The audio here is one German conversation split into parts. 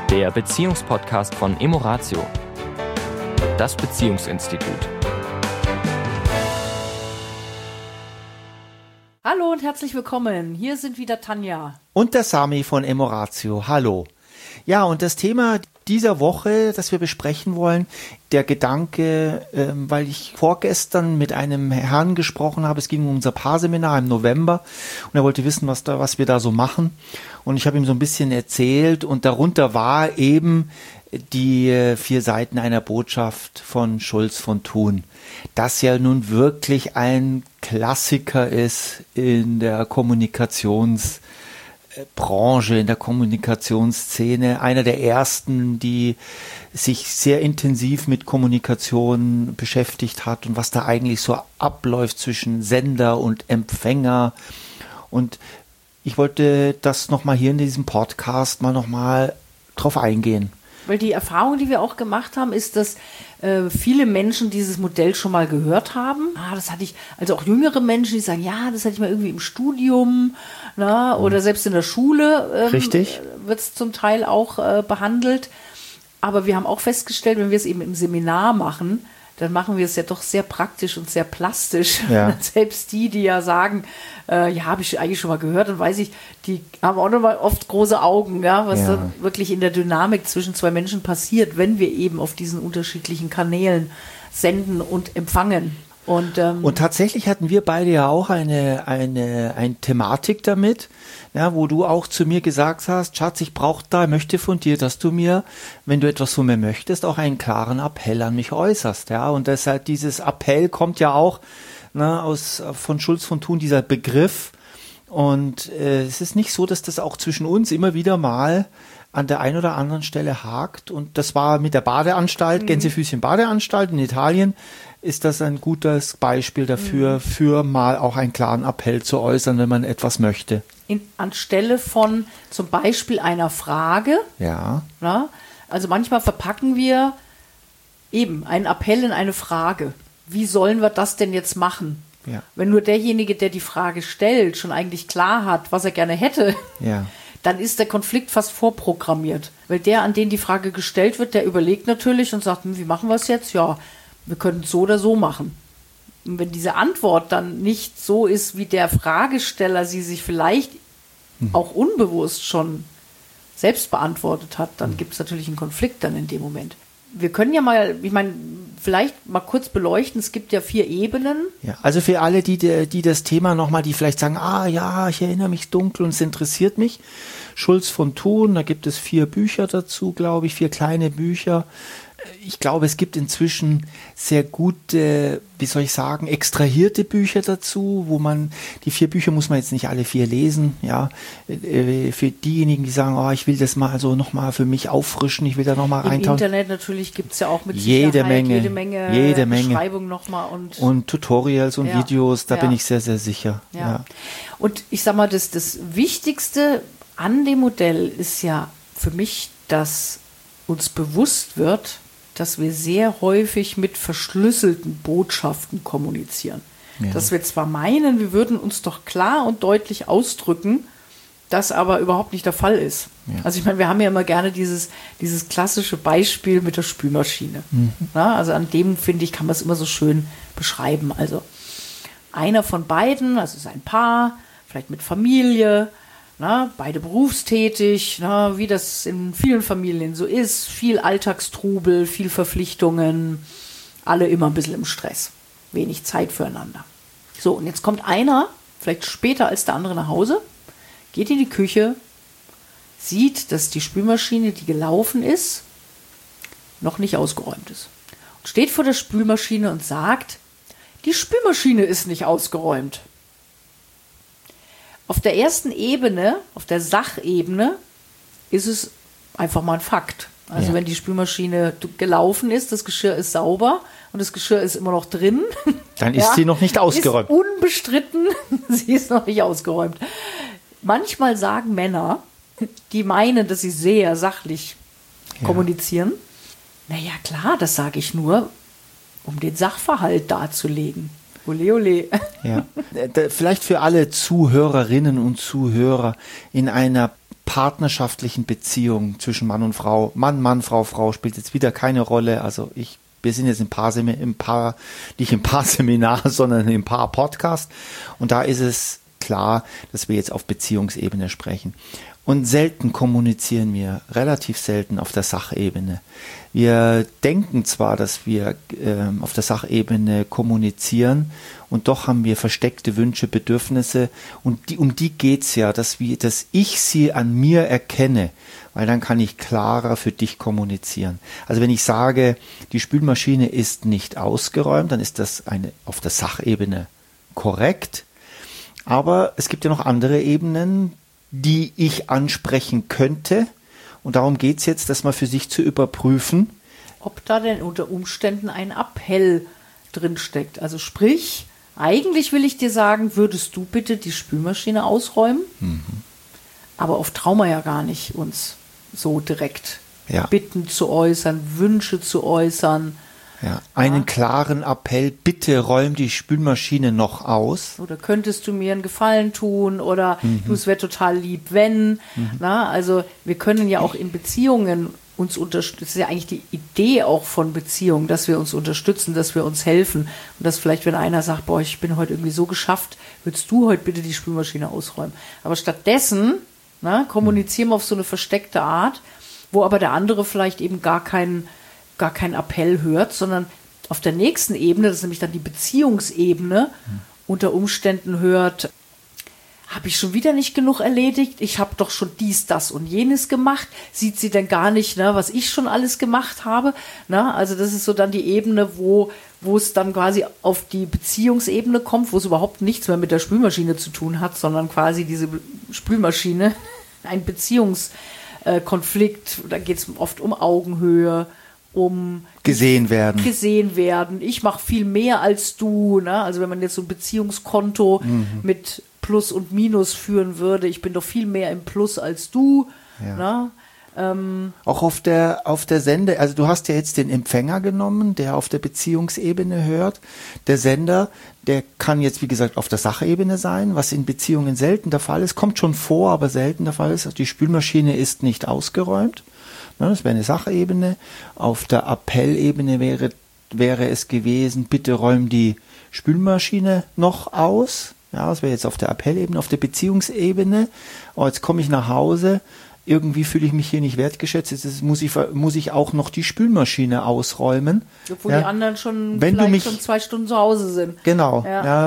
der Beziehungspodcast von Emoratio, das Beziehungsinstitut. Hallo und herzlich willkommen. Hier sind wieder Tanja. Und der Sami von Emoratio. Hallo. Ja, und das Thema dieser Woche, das wir besprechen wollen, der Gedanke, weil ich vorgestern mit einem Herrn gesprochen habe, es ging um unser Paarseminar im November und er wollte wissen, was wir da so machen. Und ich habe ihm so ein bisschen erzählt und darunter war eben die 4 Seiten einer Botschaft von Schulz von Thun, das ja nun wirklich ein Klassiker ist in der Kommunikationsbranche, in der Kommunikationsszene, einer der ersten, die sich sehr intensiv mit Kommunikation beschäftigt hat und was da eigentlich so abläuft zwischen Sender und Empfänger. Und ich wollte das nochmal hier in diesem Podcast nochmal drauf eingehen. Weil die Erfahrung, die wir auch gemacht haben, ist, dass viele Menschen dieses Modell schon mal gehört haben. Das hatte ich, also auch jüngere Menschen, die sagen, ja, das hatte ich mal irgendwie im Studium, oder selbst in der Schule wird es zum Teil auch behandelt. Aber wir haben auch festgestellt, wenn wir es eben im Seminar machen, dann machen wir es ja doch sehr praktisch und sehr plastisch. Ja. Selbst die ja sagen, ja, habe ich eigentlich schon mal gehört, dann weiß ich, die haben auch noch mal oft große Augen, ja, was dann wirklich in der Dynamik zwischen 2 Menschen passiert, wenn wir eben auf diesen unterschiedlichen Kanälen senden und empfangen. Und tatsächlich hatten wir beide ja auch eine Thematik damit, ja, wo du auch zu mir gesagt hast, Schatz, ich möchte von dir, dass du mir, wenn du etwas von mir möchtest, auch einen klaren Appell an mich äußerst. Ja, und deshalb dieses Appell kommt ja auch von Schulz von Thun, dieser Begriff. Und es ist nicht so, dass das auch zwischen uns immer wieder mal an der einen oder anderen Stelle hakt. Und das war mit der Badeanstalt, Gänsefüßchen Badeanstalt in Italien, ist das ein gutes Beispiel dafür, für mal auch einen klaren Appell zu äußern, wenn man etwas möchte. Anstelle von zum Beispiel einer Frage. Ja. Also manchmal verpacken wir eben einen Appell in eine Frage. Wie sollen wir das denn jetzt machen? Ja. Wenn nur derjenige, der die Frage stellt, schon eigentlich klar hat, was er gerne hätte, dann ist der Konflikt fast vorprogrammiert. Weil der, an den die Frage gestellt wird, der überlegt natürlich und sagt, wie machen wir es jetzt? Ja, wir können es so oder so machen. Und wenn diese Antwort dann nicht so ist, wie der Fragesteller sie sich vielleicht auch unbewusst schon selbst beantwortet hat, dann gibt es natürlich einen Konflikt dann in dem Moment. Wir können ja mal, vielleicht mal kurz beleuchten, es gibt ja 4 Ebenen. Ja, also für alle, die das Thema nochmal, die vielleicht sagen, ich erinnere mich dunkel und es interessiert mich. Schulz von Thun, da gibt es 4 Bücher dazu, glaube ich, 4 kleine Bücher. Ich glaube, es gibt inzwischen sehr gute, extrahierte Bücher dazu, wo die 4 Bücher muss man jetzt nicht alle 4 lesen, ja. Für diejenigen, die sagen, ich will das mal so nochmal für mich auffrischen, ich will da nochmal reintauchen. Im Internet natürlich gibt es ja auch mit jede Menge Beschreibung nochmal. Und Tutorials und Videos, da bin ich sehr, sehr sicher. Ja. Und ich sag mal, das Wichtigste an dem Modell ist ja für mich, dass uns bewusst wird, dass wir sehr häufig mit verschlüsselten Botschaften kommunizieren. Ja. Dass wir zwar meinen, wir würden uns doch klar und deutlich ausdrücken, das aber überhaupt nicht der Fall ist. Ja. Also wir haben ja immer gerne dieses klassische Beispiel mit der Spülmaschine. Also an dem, finde ich, kann man es immer so schön beschreiben. Also einer von beiden, also es ist ein Paar, vielleicht mit Familie, beide berufstätig, wie das in vielen Familien so ist, viel Alltagstrubel, viel Verpflichtungen, alle immer ein bisschen im Stress, wenig Zeit füreinander. So, und jetzt kommt einer, vielleicht später als der andere nach Hause, geht in die Küche, sieht, dass die Spülmaschine, die gelaufen ist, noch nicht ausgeräumt ist. Und steht vor der Spülmaschine und sagt, die Spülmaschine ist nicht ausgeräumt. Auf der ersten Ebene, auf der Sachebene, ist es einfach mal ein Fakt. Also wenn die Spülmaschine gelaufen ist, das Geschirr ist sauber und das Geschirr ist immer noch drin. Dann ist sie noch nicht ausgeräumt. Ist unbestritten, sie ist noch nicht ausgeräumt. Manchmal sagen Männer, die meinen, dass sie sehr sachlich kommunizieren, naja klar, das sage ich nur, um den Sachverhalt darzulegen. Ole, ole. Ja. Vielleicht für alle Zuhörerinnen und Zuhörer in einer partnerschaftlichen Beziehung zwischen Mann und Frau. Mann, Frau spielt jetzt wieder keine Rolle. Also wir sind jetzt nicht im Paarseminar, sondern im Paar-Podcast. Und da ist es klar, dass wir jetzt auf Beziehungsebene sprechen. Und selten kommunizieren wir, relativ selten auf der Sachebene. Wir denken zwar, dass wir auf der Sachebene kommunizieren, und doch haben wir versteckte Wünsche, Bedürfnisse, und um die geht's ja, dass ich sie an mir erkenne, weil dann kann ich klarer für dich kommunizieren. Also wenn ich sage, die Spülmaschine ist nicht ausgeräumt, dann ist das auf der Sachebene korrekt, aber es gibt ja noch andere Ebenen, die ich ansprechen könnte, und darum geht's jetzt, das mal für sich zu überprüfen. Ob da denn unter Umständen ein Appell drinsteckt. Also sprich, eigentlich will ich dir sagen, würdest du bitte die Spülmaschine ausräumen? Mhm. Aber oft trauen wir ja gar nicht, uns so direkt Bitten zu äußern, Wünsche zu äußern. Ja, einen klaren Appell, bitte räum die Spülmaschine noch aus. Oder könntest du mir einen Gefallen tun, oder du, es wäre total lieb, wenn. Na, also wir können ja auch in Beziehungen uns unterstützen. Das ist ja eigentlich die Idee auch von Beziehungen, dass wir uns unterstützen, dass wir uns helfen. Und dass vielleicht, wenn einer sagt, boah, ich bin heute irgendwie so geschafft, würdest du heute bitte die Spülmaschine ausräumen. Aber stattdessen kommunizieren wir auf so eine versteckte Art, wo aber der andere vielleicht eben gar keinen Appell hört, sondern auf der nächsten Ebene, das ist nämlich dann die Beziehungsebene, unter Umständen hört, habe ich schon wieder nicht genug erledigt, ich habe doch schon dies, das und jenes gemacht, sieht sie denn gar nicht, was ich schon alles gemacht habe, also das ist so dann die Ebene, wo es dann quasi auf die Beziehungsebene kommt, wo es überhaupt nichts mehr mit der Spülmaschine zu tun hat, sondern quasi diese Spülmaschine, ein Beziehungskonflikt, da geht es oft um Augenhöhe, um gesehen werden. Ich mache viel mehr als du. Also wenn man jetzt so ein Beziehungskonto mit Plus und Minus führen würde, ich bin doch viel mehr im Plus als du. Ja. Auch auf der Sende, also du hast ja jetzt den Empfänger genommen, der auf der Beziehungsebene hört. Der Sender, der kann jetzt, wie gesagt, auf der Sachebene sein, was in Beziehungen selten der Fall ist. Kommt schon vor, aber selten der Fall ist. Die Spülmaschine ist nicht ausgeräumt. Das wäre eine Sachebene. Auf der Appellebene wäre es gewesen, bitte räum die Spülmaschine noch aus. Ja, das wäre jetzt auf der Appellebene. Auf der Beziehungsebene, jetzt komme ich nach Hause, irgendwie fühle ich mich hier nicht wertgeschätzt, jetzt muss ich auch noch die Spülmaschine ausräumen. Obwohl die anderen schon vielleicht schon 2 Stunden zu Hause sind. Genau.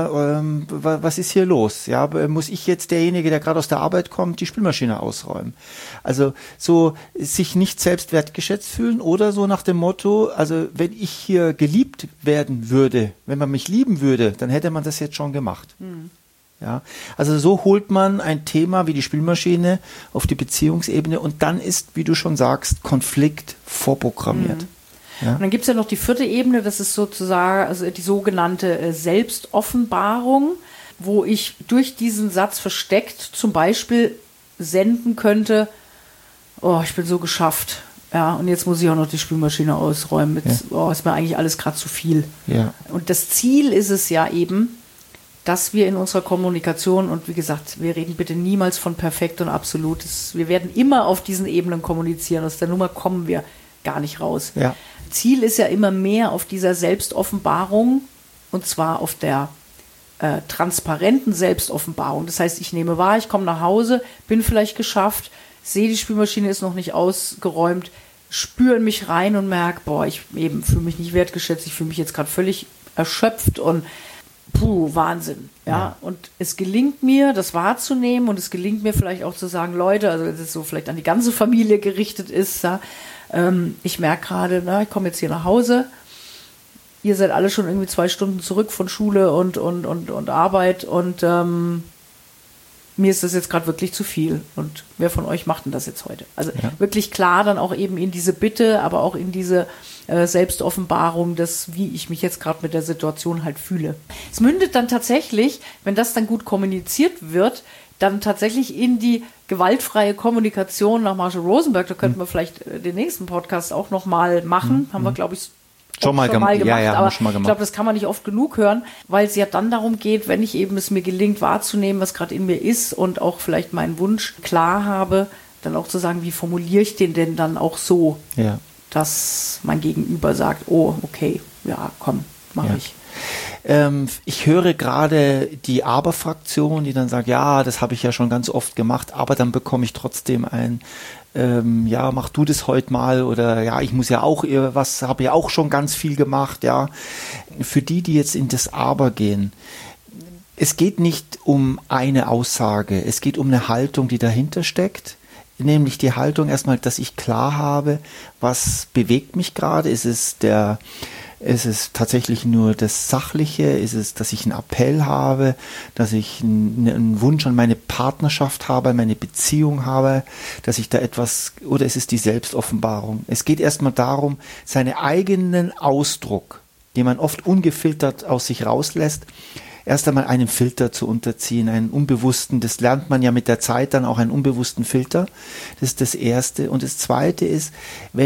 Was ist hier los? Ja, muss ich jetzt derjenige, der gerade aus der Arbeit kommt, die Spülmaschine ausräumen? Also so sich nicht selbst wertgeschätzt fühlen oder so nach dem Motto, also wenn ich hier geliebt werden würde, wenn man mich lieben würde, dann hätte man das jetzt schon gemacht. Ja, also so holt man ein Thema wie die Spülmaschine auf die Beziehungsebene, und dann ist, wie du schon sagst, Konflikt vorprogrammiert. Ja. Und dann gibt es ja noch die 4. Ebene, das ist sozusagen also die sogenannte Selbstoffenbarung, wo ich durch diesen Satz versteckt zum Beispiel senden könnte, oh, ich bin so geschafft. Ja, und jetzt muss ich auch noch die Spülmaschine ausräumen. Jetzt, ist mir eigentlich alles gerade zu viel. Ja. Und das Ziel ist es ja eben, dass wir in unserer Kommunikation, und wie gesagt, wir reden bitte niemals von perfekt und absolut, wir werden immer auf diesen Ebenen kommunizieren, aus der Nummer kommen wir gar nicht raus. Ja. Ziel ist ja immer mehr auf dieser Selbstoffenbarung, und zwar auf der transparenten Selbstoffenbarung. Das heißt, ich nehme wahr, ich komme nach Hause, bin vielleicht geschafft, sehe, die Spülmaschine ist noch nicht ausgeräumt, spüre in mich rein und merke, boah, ich eben fühle mich nicht wertgeschätzt, ich fühle mich jetzt gerade völlig erschöpft und Wahnsinn, ja. Und es gelingt mir, das wahrzunehmen, und es gelingt mir vielleicht auch zu sagen, Leute, also wenn es so vielleicht an die ganze Familie gerichtet ist, ich merke gerade, ich komme jetzt hier nach Hause, ihr seid alle schon irgendwie 2 Stunden zurück von Schule und Arbeit, und mir ist das jetzt gerade wirklich zu viel, und wer von euch macht denn das jetzt heute? Also wirklich klar dann auch eben in diese Bitte, aber auch in diese Selbstoffenbarung, wie ich mich jetzt gerade mit der Situation halt fühle. Es mündet dann tatsächlich, wenn das dann gut kommuniziert wird, dann tatsächlich in die gewaltfreie Kommunikation nach Marshall Rosenberg. Da könnten wir vielleicht den nächsten Podcast auch nochmal machen. Haben wir, glaube ich, schon mal gemacht. Ja, aber schon mal gemacht. Ich glaube, das kann man nicht oft genug hören, weil es ja dann darum geht, wenn ich eben es mir gelingt wahrzunehmen, was gerade in mir ist und auch vielleicht meinen Wunsch klar habe, dann auch zu sagen, wie formuliere ich den denn dann auch so, dass mein Gegenüber sagt, oh, okay, ja, komm, mache ich. Ich höre gerade die Aber-Fraktion, die dann sagt, ja, das habe ich ja schon ganz oft gemacht, aber dann bekomme ich trotzdem ein, ja, mach du das heute mal oder ja, ich muss ja auch habe ja auch schon ganz viel gemacht, ja. Für die jetzt in das Aber gehen, es geht nicht um eine Aussage, es geht um eine Haltung, die dahinter steckt. Nämlich die Haltung erstmal, dass ich klar habe, was bewegt mich gerade. Ist es tatsächlich nur das Sachliche? Ist es, dass ich einen Appell habe, dass ich einen Wunsch an meine Partnerschaft habe, meine Beziehung habe, dass ich da etwas, oder ist es die Selbstoffenbarung? Es geht erstmal darum, seinen eigenen Ausdruck, den man oft ungefiltert aus sich rauslässt, erst einmal einem Filter zu unterziehen, einen unbewussten, das lernt man ja mit der Zeit dann auch, einen unbewussten Filter. Das ist das Erste. Und das Zweite ist,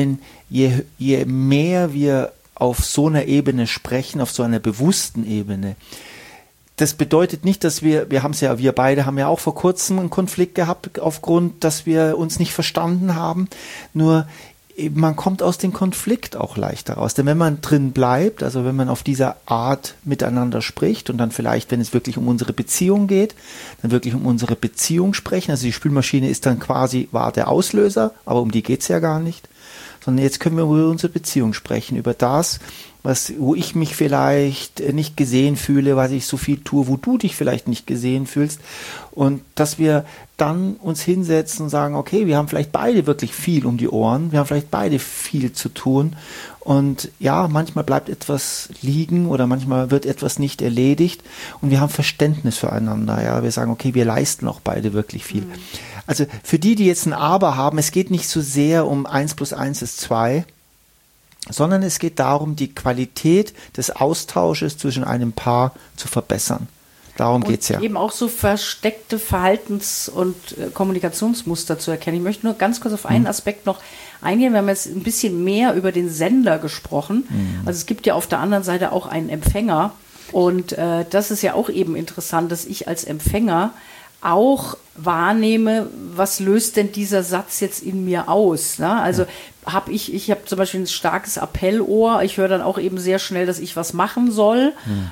je mehr wir auf so einer Ebene sprechen, auf so einer bewussten Ebene, das bedeutet nicht, dass wir beide haben ja auch vor kurzem einen Konflikt gehabt, aufgrund, dass wir uns nicht verstanden haben, nur man kommt aus dem Konflikt auch leichter raus. Denn wenn man drin bleibt, also wenn man auf dieser Art miteinander spricht und dann vielleicht, wenn es wirklich um unsere Beziehung geht, dann wirklich um unsere Beziehung sprechen. Also die Spülmaschine ist dann war der Auslöser, aber um die geht's ja gar nicht. Sondern jetzt können wir über unsere Beziehung sprechen, über das, wo ich mich vielleicht nicht gesehen fühle, was ich so viel tue, wo du dich vielleicht nicht gesehen fühlst. Und dass wir dann uns hinsetzen und sagen, okay, wir haben vielleicht beide wirklich viel um die Ohren, wir haben vielleicht beide viel zu tun. Und ja, manchmal bleibt etwas liegen oder manchmal wird etwas nicht erledigt und wir haben Verständnis füreinander. Ja, wir sagen, okay, wir leisten auch beide wirklich viel. Mhm. Also für die jetzt ein Aber haben, es geht nicht so sehr um 1 + 1 ist 2, sondern es geht darum, die Qualität des Austausches zwischen einem Paar zu verbessern. Darum geht es ja. Eben auch so versteckte Verhaltens- und Kommunikationsmuster zu erkennen. Ich möchte nur ganz kurz auf einen Aspekt noch eingehen. Wir haben jetzt ein bisschen mehr über den Sender gesprochen. Also es gibt ja auf der anderen Seite auch einen Empfänger. Und das ist ja auch eben interessant, dass ich als Empfänger auch wahrnehme, was löst denn dieser Satz jetzt in mir aus? Ne? Also ich habe zum Beispiel ein starkes Appellohr, ich höre dann auch eben sehr schnell, dass ich was machen soll,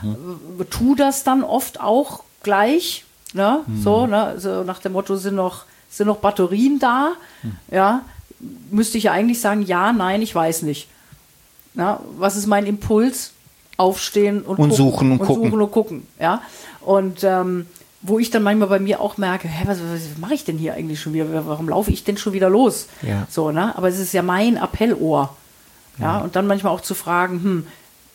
tu das dann oft auch gleich, ne? So nach dem Motto, sind noch Batterien da? Ja, müsste ich ja eigentlich sagen, ja, nein, ich weiß nicht. Na, was ist mein Impuls? Aufstehen und suchen und gucken. Ja? Und wo ich dann manchmal bei mir auch merke, was mache ich denn hier eigentlich schon wieder? Warum laufe ich denn schon wieder los? Ja. So, ne? Aber es ist ja mein Appellohr. Ja? Und dann manchmal auch zu fragen,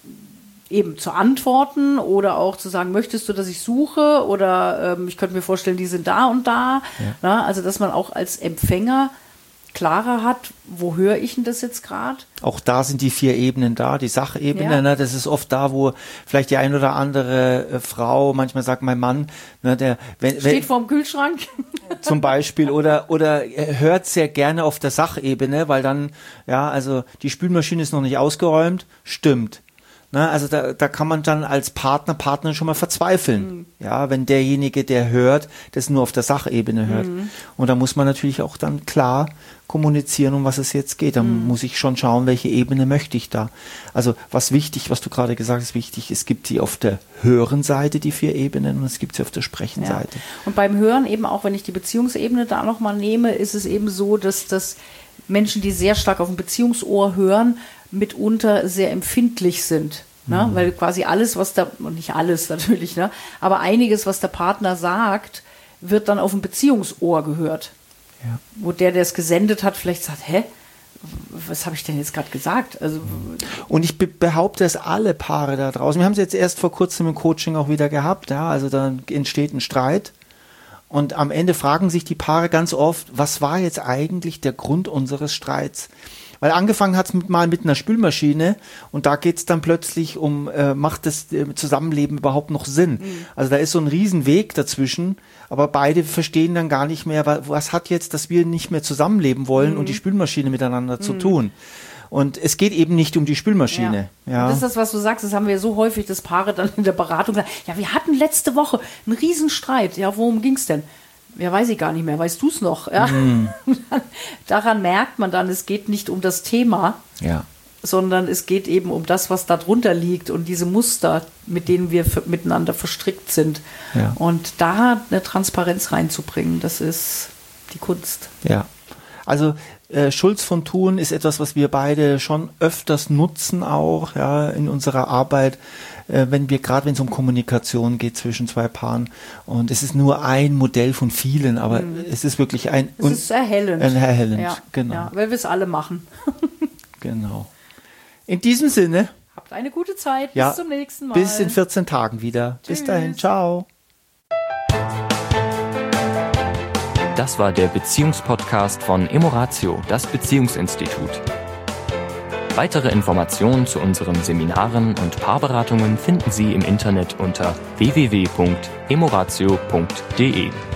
eben zu antworten oder auch zu sagen, möchtest du, dass ich suche? Oder ich könnte mir vorstellen, die sind da und da. Ja. Na? Also, dass man auch als Empfänger klarer hat, wo höre ich denn das jetzt gerade? Auch da sind die 4 Ebenen da, die Sachebene, ne, das ist oft da, wo vielleicht die ein oder andere Frau, manchmal sagt mein Mann, ne, steht vorm Kühlschrank. Zum Beispiel, oder hört sehr gerne auf der Sachebene, weil dann, ja, also die Spülmaschine ist noch nicht ausgeräumt, stimmt. Ne, also da kann man dann als Partnerin schon mal verzweifeln, ja, wenn derjenige, der hört, das nur auf der Sachebene hört. Und da muss man natürlich auch dann klar kommunizieren, um was es jetzt geht. Dann muss ich schon schauen, welche Ebene möchte ich da. Also was du gerade gesagt hast, wichtig, es gibt sie auf der höheren Seite, die 4 Ebenen, und es gibt sie auf der Sprechenseite. Ja. Und beim Hören eben auch, wenn ich die Beziehungsebene da nochmal nehme, ist es eben so, dass Menschen, die sehr stark auf dem Beziehungsohr hören, mitunter sehr empfindlich sind. Ne? Weil quasi alles, und nicht alles natürlich, ne? Aber einiges, was der Partner sagt, wird dann auf dem Beziehungsohr gehört. Ja. Wo der es gesendet hat, vielleicht sagt, was habe ich denn jetzt gerade gesagt? Also, und ich behaupte, dass alle Paare da draußen, wir haben es jetzt erst vor kurzem im Coaching auch wieder gehabt, ja, also dann entsteht ein Streit. Und am Ende fragen sich die Paare ganz oft, was war jetzt eigentlich der Grund unseres Streits? Weil angefangen hat es mal mit einer Spülmaschine und da geht es dann plötzlich um, macht das Zusammenleben überhaupt noch Sinn? Also da ist so ein Riesenweg dazwischen, aber beide verstehen dann gar nicht mehr, was hat jetzt, dass wir nicht mehr zusammenleben wollen und die Spülmaschine miteinander zu tun. Und es geht eben nicht um die Spülmaschine. Ja. Das ist das, was du sagst, das haben wir so häufig, dass Paare dann in der Beratung sagen, ja, wir hatten letzte Woche einen Riesenstreit. Ja, worum ging's denn? Ja, weiß ich gar nicht mehr. Weißt du es noch? Ja? Daran merkt man dann, es geht nicht um das Thema, sondern es geht eben um das, was da drunter liegt und diese Muster, mit denen wir miteinander verstrickt sind. Ja. Und da eine Transparenz reinzubringen, das ist die Kunst. Ja, also Schulz von Thun ist etwas, was wir beide schon öfters nutzen auch in unserer Arbeit, wenn es um Kommunikation geht zwischen zwei Paaren. Und es ist nur ein Modell von vielen, aber es ist wirklich es ist erhellend. Erhellend, genau. Ja, weil wir es alle machen. Genau. In diesem Sinne. Habt eine gute Zeit. Bis zum nächsten Mal. Bis in 14 Tagen wieder. Tschüss. Bis dahin. Ciao. Das war der Beziehungspodcast von Emoratio, das Beziehungsinstitut. Weitere Informationen zu unseren Seminaren und Paarberatungen finden Sie im Internet unter www.emoratio.de.